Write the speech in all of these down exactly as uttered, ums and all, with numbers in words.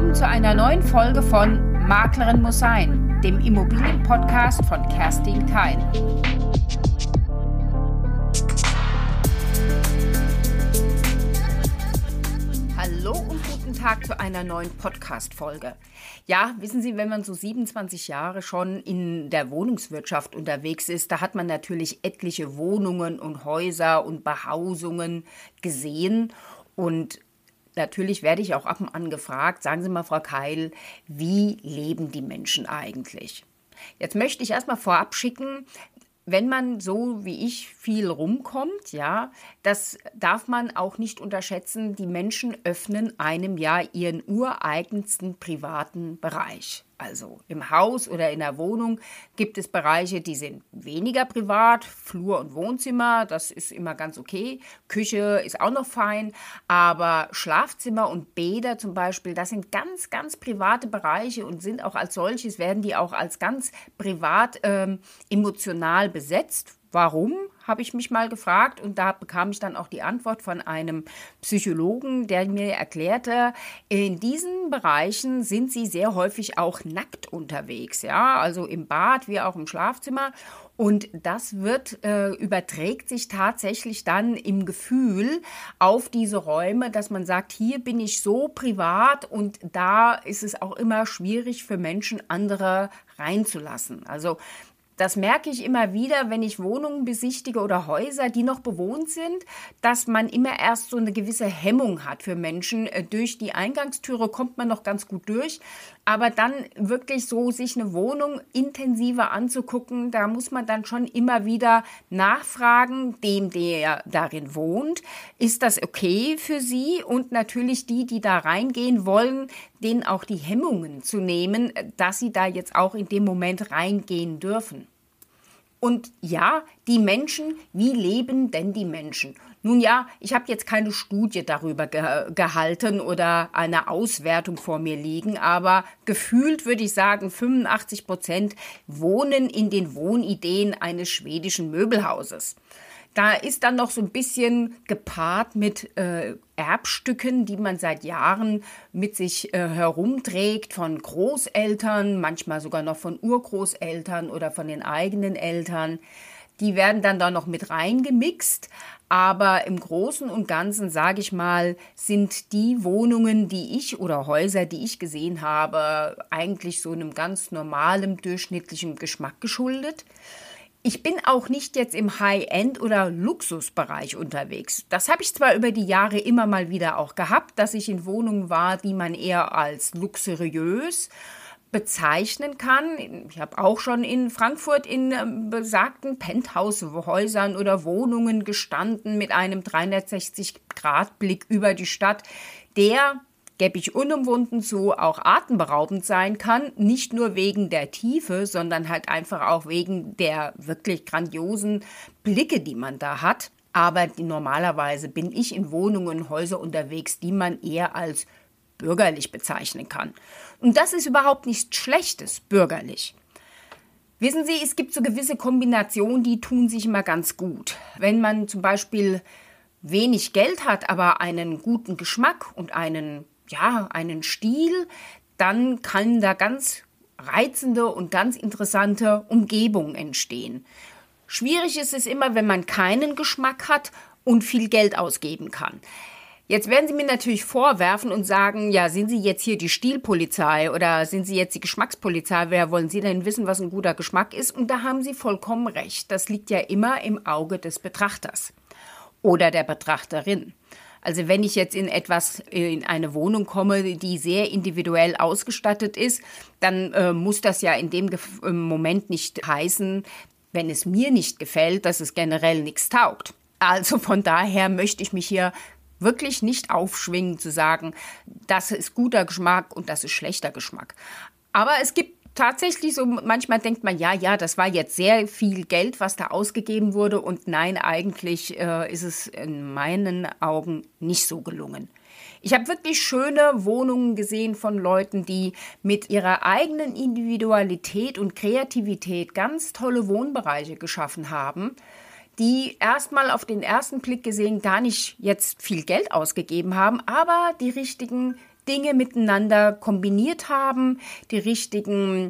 willkommen zu einer neuen Folge von Maklerin muss sein, dem Immobilienpodcast von Kerstin Keil. Hallo und guten Tag zu einer neuen Podcast-Folge. Ja, wissen Sie, wenn man so siebenundzwanzig Jahre schon in der Wohnungswirtschaft unterwegs ist, da hat man natürlich etliche Wohnungen und Häuser und Behausungen gesehen. Und natürlich werde ich auch ab und an gefragt, sagen Sie mal, Frau Keil, wie leben die Menschen eigentlich? Jetzt möchte ich erstmal vorab schicken, wenn man so wie ich viel rumkommt, ja, das darf man auch nicht unterschätzen. Die Menschen öffnen einem ja ihren ureigensten privaten Bereich. Also im Haus oder in der Wohnung gibt es Bereiche, die sind weniger privat, Flur und Wohnzimmer, das ist immer ganz okay. Küche ist auch noch fein, aber Schlafzimmer und Bäder zum Beispiel, das sind ganz, ganz private Bereiche und sind auch als solches, werden die auch als ganz privat ähm, emotional besetzt. Warum, habe ich mich mal gefragt, und da bekam ich dann auch die Antwort von einem Psychologen, der mir erklärte, in diesen Bereichen sind sie sehr häufig auch nackt unterwegs, ja, also im Bad wie auch im Schlafzimmer. Und das wird, äh, überträgt sich tatsächlich dann im Gefühl auf diese Räume, dass man sagt, hier bin ich so privat und da ist es auch immer schwierig für Menschen, andere reinzulassen. Also das merke ich immer wieder, wenn ich Wohnungen besichtige oder Häuser, die noch bewohnt sind, dass man immer erst so eine gewisse Hemmung hat für Menschen. Durch die Eingangstüre kommt man noch ganz gut durch, aber dann wirklich so sich eine Wohnung intensiver anzugucken, da muss man dann schon immer wieder nachfragen, dem, der darin wohnt, ist das okay für sie? Und natürlich die, die da reingehen wollen, denen auch die Hemmungen zu nehmen, dass sie da jetzt auch in dem Moment reingehen dürfen. Und ja, die Menschen, wie leben denn die Menschen? Nun ja, ich habe jetzt keine Studie darüber ge- gehalten oder eine Auswertung vor mir liegen, aber gefühlt würde ich sagen, fünfundachtzig Prozent wohnen in den Wohnideen eines schwedischen Möbelhauses. Da ist dann noch so ein bisschen gepaart mit äh, Erbstücken, die man seit Jahren mit sich äh, herumträgt von Großeltern, manchmal sogar noch von Urgroßeltern oder von den eigenen Eltern. Die werden dann da noch mit reingemixt, aber im Großen und Ganzen, sage ich mal, sind die Wohnungen, die ich oder Häuser, die ich gesehen habe, eigentlich so einem ganz normalen, durchschnittlichen Geschmack geschuldet. Ich bin auch nicht jetzt im High-End- oder Luxusbereich unterwegs. Das habe ich zwar über die Jahre immer mal wieder auch gehabt, dass ich in Wohnungen war, die man eher als luxuriös bezeichnen kann. Ich habe auch schon in Frankfurt in besagten Penthouse-Häusern oder Wohnungen gestanden mit einem dreihundertsechzig-Grad-Blick über die Stadt, der, gebe ich unumwunden zu, auch atemberaubend sein kann, nicht nur wegen der Tiefe, sondern halt einfach auch wegen der wirklich grandiosen Blicke, die man da hat. Aber die, normalerweise bin ich in Wohnungen und Häusern unterwegs, die man eher als bürgerlich bezeichnen kann. Und das ist überhaupt nichts Schlechtes, bürgerlich. Wissen Sie, es gibt so gewisse Kombinationen, die tun sich immer ganz gut. Wenn man zum Beispiel wenig Geld hat, aber einen guten Geschmack und einen ja, einen Stil, dann kann da ganz reizende und ganz interessante Umgebungen entstehen. Schwierig ist es immer, wenn man keinen Geschmack hat und viel Geld ausgeben kann. Jetzt werden Sie mir natürlich vorwerfen und sagen, ja, sind Sie jetzt hier die Stilpolizei oder sind Sie jetzt die Geschmackspolizei? Wer wollen Sie denn wissen, was ein guter Geschmack ist? Und da haben Sie vollkommen recht. Das liegt ja immer im Auge des Betrachters oder der Betrachterin. Also wenn ich jetzt in etwas, in eine Wohnung komme, die sehr individuell ausgestattet ist, dann äh, muss das ja in dem Ge- Moment nicht heißen, wenn es mir nicht gefällt, dass es generell nichts taugt. Also von daher möchte ich mich hier wirklich nicht aufschwingen zu sagen, das ist guter Geschmack und das ist schlechter Geschmack. Aber es gibt tatsächlich so, manchmal denkt man, ja, ja, das war jetzt sehr viel Geld, was da ausgegeben wurde. Und nein, eigentlich äh, ist es in meinen Augen nicht so gelungen. Ich habe wirklich schöne Wohnungen gesehen von Leuten, die mit ihrer eigenen Individualität und Kreativität ganz tolle Wohnbereiche geschaffen haben, die erstmal auf den ersten Blick gesehen gar nicht jetzt viel Geld ausgegeben haben, aber die richtigen Dinge miteinander kombiniert haben, die richtigen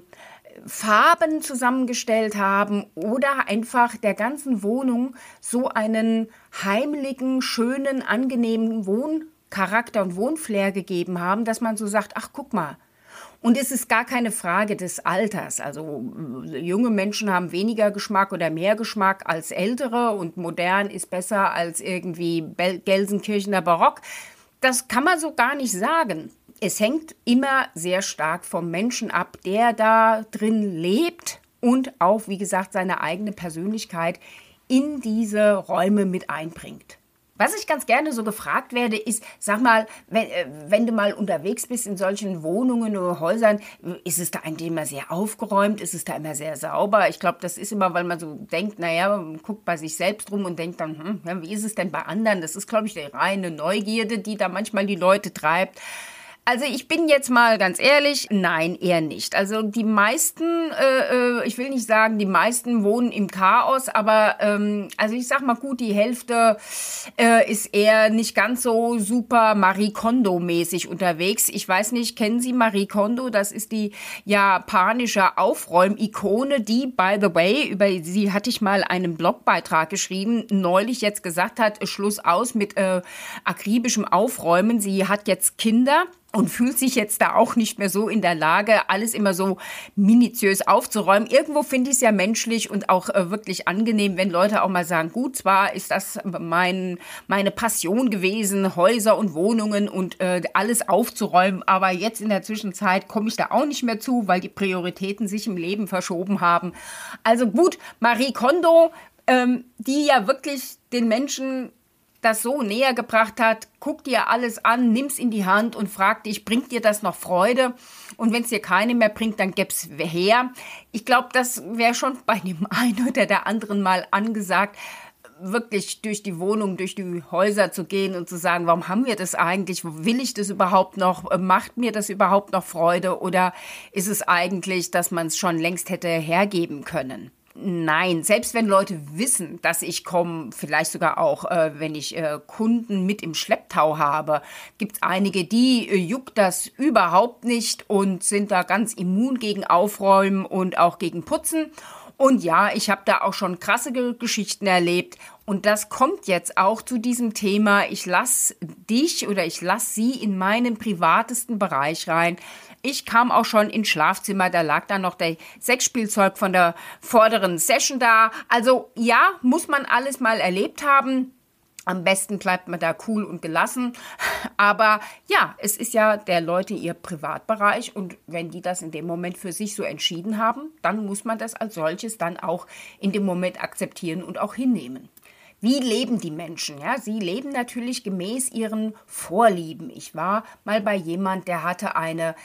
Farben zusammengestellt haben oder einfach der ganzen Wohnung so einen heimlichen, schönen, angenehmen Wohncharakter und Wohnflair gegeben haben, dass man so sagt, ach guck mal. Und es ist gar keine Frage des Alters. Also junge Menschen haben weniger Geschmack oder mehr Geschmack als ältere und modern ist besser als irgendwie Gelsenkirchener Barock. Das kann man so gar nicht sagen. Es hängt immer sehr stark vom Menschen ab, der da drin lebt und auch, wie gesagt, seine eigene Persönlichkeit in diese Räume mit einbringt. Was ich ganz gerne so gefragt werde, ist, sag mal, wenn, wenn du mal unterwegs bist in solchen Wohnungen oder Häusern, ist es da eigentlich immer sehr aufgeräumt, ist es da immer sehr sauber? Ich glaube, das ist immer, weil man so denkt, naja, man guckt bei sich selbst rum und denkt dann, hm, ja, wie ist es denn bei anderen? Das ist, glaube ich, die reine Neugierde, die da manchmal die Leute treibt. Also ich bin jetzt mal ganz ehrlich, nein, eher nicht. Also die meisten, äh, ich will nicht sagen, die meisten wohnen im Chaos, aber ähm, also ich sag mal gut, die Hälfte äh, ist eher nicht ganz so super Marie Kondo-mäßig unterwegs. Ich weiß nicht, kennen Sie Marie Kondo? Das ist die japanische Aufräumikone, die, by the way, über sie hatte ich mal einen Blogbeitrag geschrieben, neulich jetzt gesagt hat, Schluss aus mit äh, akribischem Aufräumen. Sie hat jetzt Kinder und fühlt sich jetzt da auch nicht mehr so in der Lage, alles immer so minutiös aufzuräumen. Irgendwo finde ich es ja menschlich und auch äh, wirklich angenehm, wenn Leute auch mal sagen, gut, zwar ist das mein, meine Passion gewesen, Häuser und Wohnungen und äh, alles aufzuräumen, aber jetzt in der Zwischenzeit komme ich da auch nicht mehr zu, weil die Prioritäten sich im Leben verschoben haben. Also gut, Marie Kondo, ähm, die ja wirklich den Menschen das so näher gebracht hat, guck dir alles an, nimm's in die Hand und frag dich, bringt dir das noch Freude? Und wenn es dir keine mehr bringt, dann gib's her. Ich glaube, das wäre schon bei dem einen oder der anderen mal angesagt, wirklich durch die Wohnung, durch die Häuser zu gehen und zu sagen, warum haben wir das eigentlich? Will ich das überhaupt noch? Macht mir das überhaupt noch Freude? Oder ist es eigentlich, dass man es schon längst hätte hergeben können? Nein, selbst wenn Leute wissen, dass ich komme, vielleicht sogar auch, äh, wenn ich äh, Kunden mit im Schlepptau habe, gibt es einige, die äh, juckt das überhaupt nicht und sind da ganz immun gegen Aufräumen und auch gegen Putzen. Und ja, ich habe da auch schon krasse Ge- Geschichten erlebt. Und das kommt jetzt auch zu diesem Thema. Ich lasse dich oder ich lasse sie in meinen privatesten Bereich rein. Ich kam auch schon ins Schlafzimmer, da lag dann noch der Sexspielzeug von der vorderen Session da. Also ja, muss man alles mal erlebt haben. Am besten bleibt man da cool und gelassen. Aber ja, es ist ja der Leute ihr Privatbereich. Und wenn die das in dem Moment für sich so entschieden haben, dann muss man das als solches dann auch in dem Moment akzeptieren und auch hinnehmen. Wie leben die Menschen? Ja, sie leben natürlich gemäß ihren Vorlieben. Ich war mal bei jemand, der hatte eine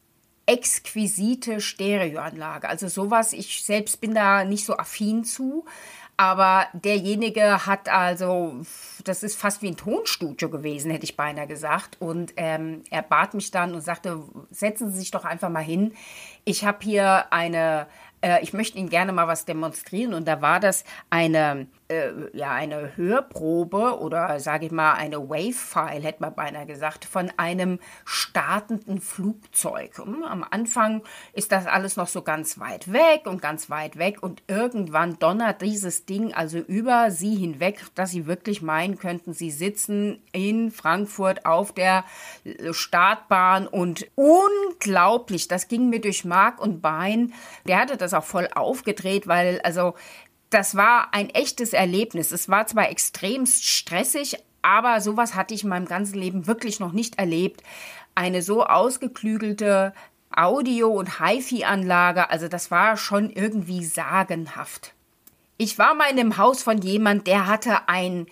exquisite Stereoanlage. Also sowas, ich selbst bin da nicht so affin zu, aber derjenige hat also, das ist fast wie ein Tonstudio gewesen, hätte ich beinahe gesagt. Und ähm, er bat mich dann und sagte, setzen Sie sich doch einfach mal hin. Ich habe hier eine, äh, ich möchte Ihnen gerne mal was demonstrieren. Und da war das eine, äh, ja, eine Hörprobe oder sage ich mal eine Wave-File, hätte man beinahe gesagt, von einem startenden Flugzeug. Und am Anfang ist das alles noch so ganz weit weg und ganz weit weg und irgendwann donnert dieses Ding also über sie hinweg, dass sie wirklich meinen könnten, sie sitzen in Frankfurt auf der Startbahn und unglaublich, das ging mir durch Mark und Bein. Der hatte das auch voll aufgedreht, weil also das war ein echtes Erlebnis. Es war zwar extremst stressig, aber sowas hatte ich in meinem ganzen Leben wirklich noch nicht erlebt. Eine so ausgeklügelte Audio- und Hi-Fi-Anlage, also das war schon irgendwie sagenhaft. Ich war mal in einem Haus von jemand, der hatte ein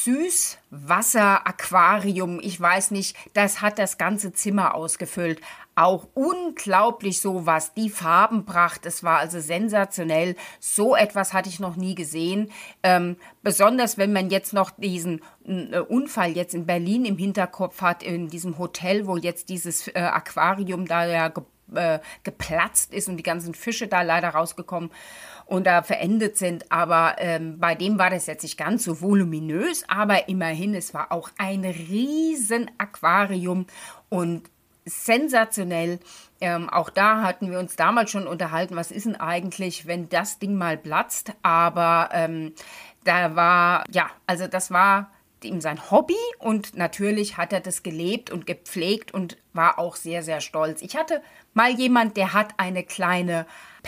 Süßwasser-Aquarium. Ich weiß nicht, das hat das ganze Zimmer ausgefüllt. Auch unglaublich sowas, die Farben brachte. Es war also sensationell. So etwas hatte ich noch nie gesehen. Ähm, besonders wenn man jetzt noch diesen äh, Unfall jetzt in Berlin im Hinterkopf hat, in diesem Hotel, wo jetzt dieses äh, Aquarium da ja ge äh, geplatzt ist und die ganzen Fische da leider rausgekommen und da verendet sind. Aber ähm, bei dem war das jetzt nicht ganz so voluminös, aber immerhin, es war auch ein riesen Aquarium und sensationell. Ähm, auch da hatten wir uns damals schon unterhalten, was ist denn eigentlich, wenn das Ding mal platzt. Aber ähm, da war, ja, also das war ihm sein Hobby und natürlich hat er das gelebt und gepflegt und war auch sehr, sehr stolz. Ich hatte mal jemand, der hat eine kleine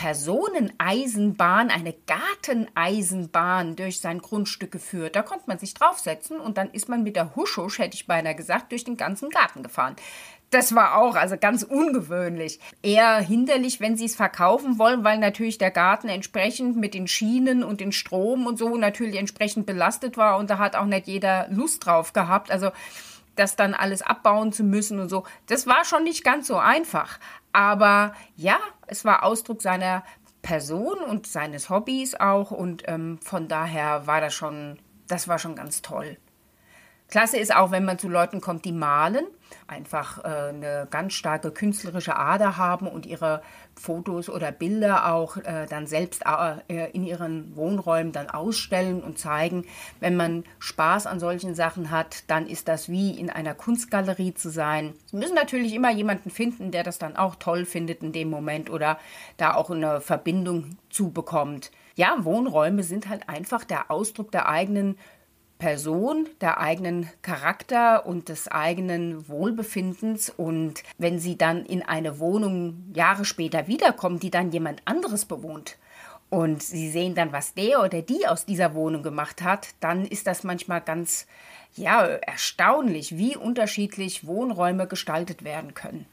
Personeneisenbahn, eine Garteneisenbahn durch sein Grundstück geführt. Da konnte man sich draufsetzen und dann ist man mit der Husch-Husch, hätte ich beinahe gesagt, durch den ganzen Garten gefahren. Das war auch also ganz ungewöhnlich. Eher hinderlich, wenn sie es verkaufen wollen, weil natürlich der Garten entsprechend mit den Schienen und den Strom und so natürlich entsprechend belastet war und da hat auch nicht jeder Lust drauf gehabt. Also das dann alles abbauen zu müssen und so, das war schon nicht ganz so einfach. Aber ja, es war Ausdruck seiner Person und seines Hobbys auch und ähm, von daher war das schon, das war schon ganz toll. Klasse ist auch, wenn man zu Leuten kommt, die malen, einfach äh, eine ganz starke künstlerische Ader haben und ihre Fotos oder Bilder auch äh, dann selbst äh, in ihren Wohnräumen dann ausstellen und zeigen. Wenn man Spaß an solchen Sachen hat, dann ist das wie in einer Kunstgalerie zu sein. Sie müssen natürlich immer jemanden finden, der das dann auch toll findet in dem Moment oder da auch eine Verbindung zu bekommt. Ja, Wohnräume sind halt einfach der Ausdruck der eigenen Person, der eigenen Charakter und des eigenen Wohlbefindens. Und wenn sie dann in eine Wohnung Jahre später wiederkommen, die dann jemand anderes bewohnt und sie sehen dann, was der oder die aus dieser Wohnung gemacht hat, dann ist das manchmal ganz, ja, erstaunlich, wie unterschiedlich Wohnräume gestaltet werden können.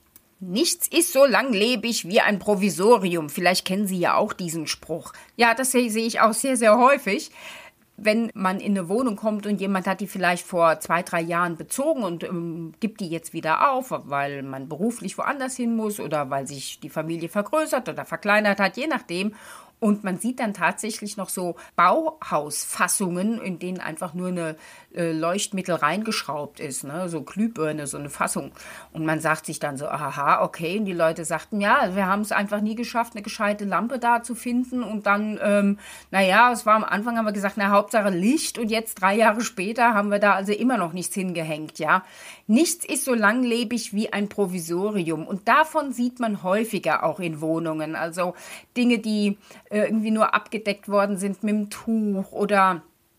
Nichts ist so langlebig wie ein Provisorium. Vielleicht kennen Sie ja auch diesen Spruch. Ja, das sehe ich auch sehr, sehr häufig. Wenn man in eine Wohnung kommt und jemand hat die vielleicht vor zwei, drei Jahren bezogen und ähm, gibt die jetzt wieder auf, weil man beruflich woanders hin muss oder weil sich die Familie vergrößert oder verkleinert hat, je nachdem. Und man sieht dann tatsächlich noch so Bauhausfassungen, in denen einfach nur eine äh, Leuchtmittel reingeschraubt ist, ne? So Glühbirne, so eine Fassung. Und man sagt sich dann so, aha, okay. Und die Leute sagten, ja, wir haben es einfach nie geschafft, eine gescheite Lampe da zu finden. Und dann, ähm, naja, es war am Anfang, haben wir gesagt, na, Hauptsache Licht. Und jetzt, drei Jahre später, haben wir da also immer noch nichts hingehängt, ja. Nichts ist so langlebig wie ein Provisorium. Und davon sieht man häufiger auch in Wohnungen. Also Dinge, die irgendwie nur abgedeckt worden sind mit dem Tuch oder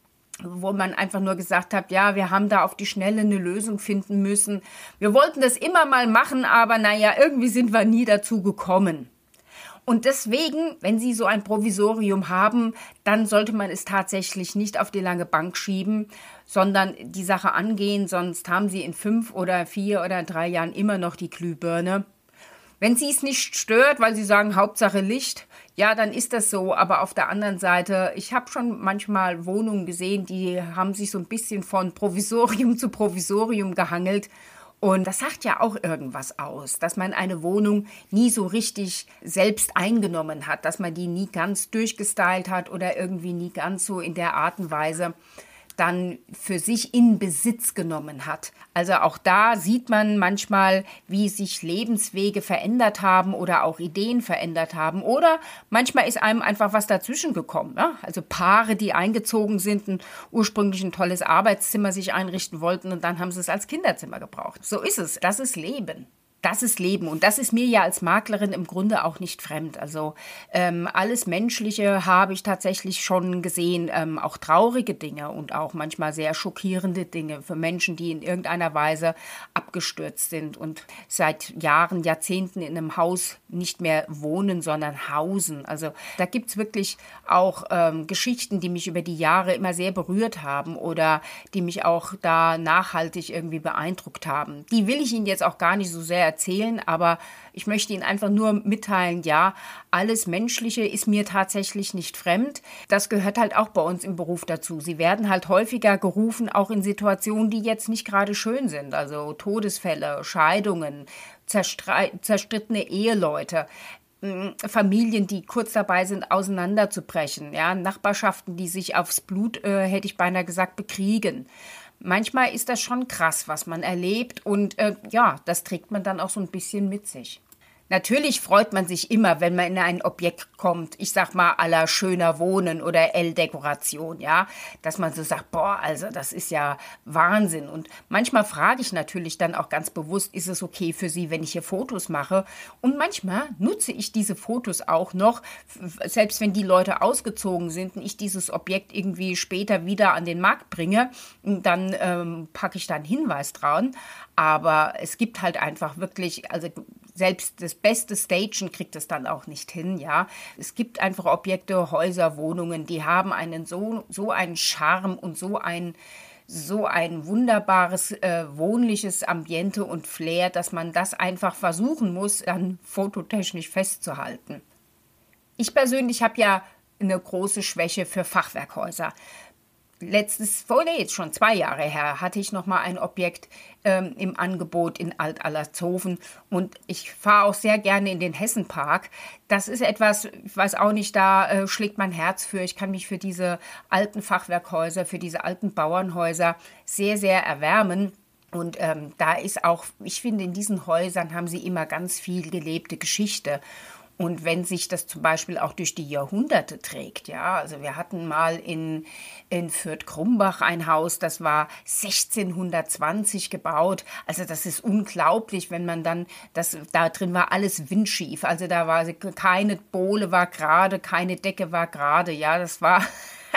wo man einfach nur gesagt hat, ja, wir haben da auf die Schnelle eine Lösung finden müssen. Wir wollten das immer mal machen, aber naja, irgendwie sind wir nie dazu gekommen. Und deswegen, wenn Sie so ein Provisorium haben, dann sollte man es tatsächlich nicht auf die lange Bank schieben, sondern die Sache angehen, sonst haben Sie in fünf oder vier oder drei Jahren immer noch die Glühbirne. Wenn Sie es nicht stört, weil Sie sagen, Hauptsache Licht, ja, dann ist das so. Aber auf der anderen Seite, ich habe schon manchmal Wohnungen gesehen, die haben sich so ein bisschen von Provisorium zu Provisorium gehangelt. Und das sagt ja auch irgendwas aus, dass man eine Wohnung nie so richtig selbst eingenommen hat, dass man die nie ganz durchgestylt hat oder irgendwie nie ganz so in der Art und Weise dann für sich in Besitz genommen hat. Also auch da sieht man manchmal, wie sich Lebenswege verändert haben oder auch Ideen verändert haben. Oder manchmal ist einem einfach was dazwischen gekommen. Ja? Also Paare, die eingezogen sind, ein ursprünglich ein tolles Arbeitszimmer sich einrichten wollten und dann haben sie es als Kinderzimmer gebraucht. So ist es. Das ist Leben. Das ist Leben und das ist mir ja als Maklerin im Grunde auch nicht fremd. Also ähm, alles Menschliche habe ich tatsächlich schon gesehen, ähm, auch traurige Dinge und auch manchmal sehr schockierende Dinge für Menschen, die in irgendeiner Weise abgestürzt sind und seit Jahren, Jahrzehnten in einem Haus nicht mehr wohnen, sondern hausen. Also da gibt es wirklich auch ähm, Geschichten, die mich über die Jahre immer sehr berührt haben oder die mich auch da nachhaltig irgendwie beeindruckt haben. Die will ich Ihnen jetzt auch gar nicht so sehr erzählen, aber ich möchte Ihnen einfach nur mitteilen, ja, alles Menschliche ist mir tatsächlich nicht fremd. Das gehört halt auch bei uns im Beruf dazu. Sie werden halt häufiger gerufen, auch in Situationen, die jetzt nicht gerade schön sind. Also Todesfälle, Scheidungen, zerstre- zerstrittene Eheleute, Familien, die kurz dabei sind, auseinanderzubrechen. Ja, Nachbarschaften, die sich aufs Blut, äh, hätte ich beinahe gesagt, bekriegen. Manchmal ist das schon krass, was man erlebt und äh, ja, das trägt man dann auch so ein bisschen mit sich. Natürlich freut man sich immer, wenn man in ein Objekt kommt, ich sag mal à la schöner Wohnen oder L-Dekoration, ja, dass man so sagt, boah, also das ist ja Wahnsinn. Und manchmal frage ich natürlich dann auch ganz bewusst, ist es okay für Sie, wenn ich hier Fotos mache? Und manchmal nutze ich diese Fotos auch noch, selbst wenn die Leute ausgezogen sind und ich dieses Objekt irgendwie später wieder an den Markt bringe, dann ähm, packe ich da einen Hinweis dran. Aber es gibt halt einfach wirklich, also selbst das beste Stagen kriegt es dann auch nicht hin, ja. Es gibt einfach Objekte, Häuser, Wohnungen, die haben einen so, so einen Charme und so ein, so ein wunderbares, äh, wohnliches Ambiente und Flair, dass man das einfach versuchen muss, dann fototechnisch festzuhalten. Ich persönlich habe ja eine große Schwäche für Fachwerkhäuser. Letztes, vor nee, jetzt schon zwei Jahre her, hatte ich noch mal ein Objekt ähm, im Angebot in Alt-Allertshofen und ich fahre auch sehr gerne in den Hessenpark. Das ist etwas, ich weiß auch nicht, da äh, schlägt mein Herz für. Ich kann mich für diese alten Fachwerkhäuser, für diese alten Bauernhäuser sehr, sehr erwärmen. Und ähm, da ist auch, ich finde, in diesen Häusern haben sie immer ganz viel gelebte Geschichte. Und wenn sich das zum Beispiel auch durch die Jahrhunderte trägt, ja, also wir hatten mal in, in Fürth-Krumbach ein Haus, das war sechzehnhundertzwanzig gebaut, also das ist unglaublich, wenn man dann, das, da drin war alles windschief, also da war keine Bohle war gerade, keine Decke war gerade, ja, das war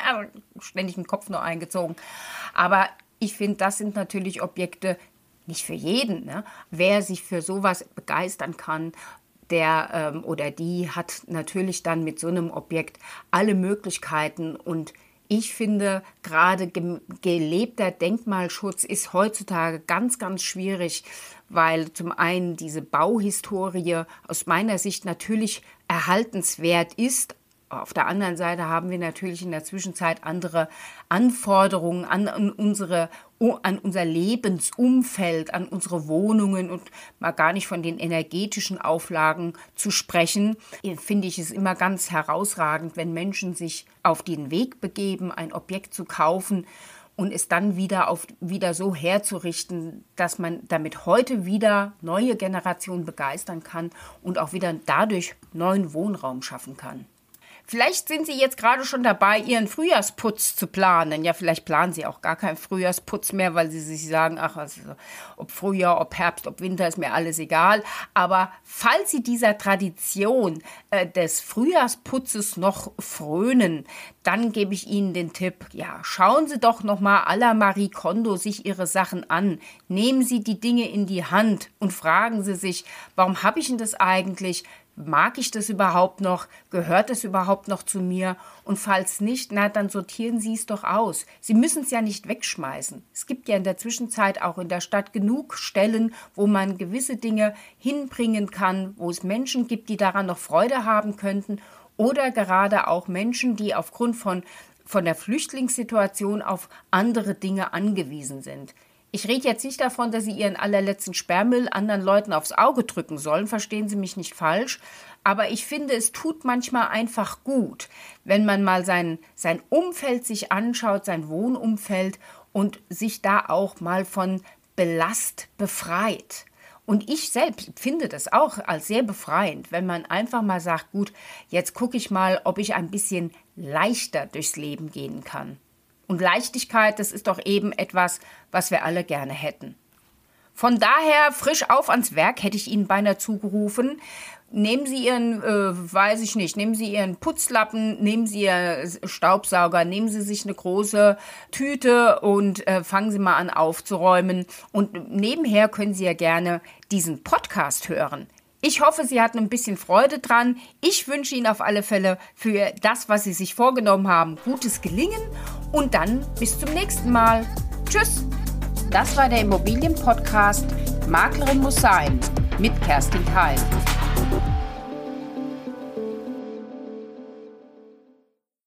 ständig im Kopf nur eingezogen, aber ich finde, das sind natürlich Objekte, nicht für jeden, ne? Wer sich für sowas begeistern kann, der ähm, oder die hat natürlich dann mit so einem Objekt alle Möglichkeiten. Und ich finde, gerade ge- gelebter Denkmalschutz ist heutzutage ganz, ganz schwierig, weil zum einen diese Bauhistorie aus meiner Sicht natürlich erhaltenswert ist. Auf der anderen Seite haben wir natürlich in der Zwischenzeit andere Anforderungen an, an, unsere, an unser Lebensumfeld, an unsere Wohnungen und mal gar nicht von den energetischen Auflagen zu sprechen. Finde ich es immer ganz herausragend, wenn Menschen sich auf den Weg begeben, ein Objekt zu kaufen und es dann wieder, auf, wieder so herzurichten, dass man damit heute wieder neue Generationen begeistern kann und auch wieder dadurch neuen Wohnraum schaffen kann. Vielleicht sind Sie jetzt gerade schon dabei, Ihren Frühjahrsputz zu planen. Ja, vielleicht planen Sie auch gar keinen Frühjahrsputz mehr, weil Sie sich sagen, ach, also, ob Frühjahr, ob Herbst, ob Winter, ist mir alles egal. Aber falls Sie dieser Tradition äh, des Frühjahrsputzes noch frönen, dann gebe ich Ihnen den Tipp, ja, schauen Sie doch nochmal à la Marie Kondo sich Ihre Sachen an. Nehmen Sie die Dinge in die Hand und fragen Sie sich, warum habe ich denn das eigentlich? Mag ich das überhaupt noch? Gehört das überhaupt noch zu mir? Und falls nicht, na, dann sortieren Sie es doch aus. Sie müssen es ja nicht wegschmeißen. Es gibt ja in der Zwischenzeit auch in der Stadt genug Stellen, wo man gewisse Dinge hinbringen kann, wo es Menschen gibt, die daran noch Freude haben könnten oder gerade auch Menschen, die aufgrund von, von der Flüchtlingssituation auf andere Dinge angewiesen sind. Ich rede jetzt nicht davon, dass Sie Ihren allerletzten Sperrmüll anderen Leuten aufs Auge drücken sollen, verstehen Sie mich nicht falsch, aber ich finde, es tut manchmal einfach gut, wenn man mal sein, sein Umfeld sich anschaut, sein Wohnumfeld und sich da auch mal von Ballast befreit. Und ich selbst finde das auch als sehr befreiend, wenn man einfach mal sagt, gut, jetzt gucke ich mal, ob ich ein bisschen leichter durchs Leben gehen kann. Und Leichtigkeit, das ist doch eben etwas, was wir alle gerne hätten. Von daher, frisch auf ans Werk, hätte ich Ihnen beinahe zugerufen. Nehmen Sie Ihren, äh, weiß ich nicht, nehmen Sie Ihren Putzlappen, nehmen Sie Ihren Staubsauger, nehmen Sie sich eine große Tüte und äh, fangen Sie mal an aufzuräumen. Und nebenher können Sie ja gerne diesen Podcast hören. Ich hoffe, Sie hatten ein bisschen Freude dran. Ich wünsche Ihnen auf alle Fälle für das, was Sie sich vorgenommen haben, gutes Gelingen und dann bis zum nächsten Mal. Tschüss! Das war der Immobilienpodcast Maklerin muss sein mit Kerstin Keil.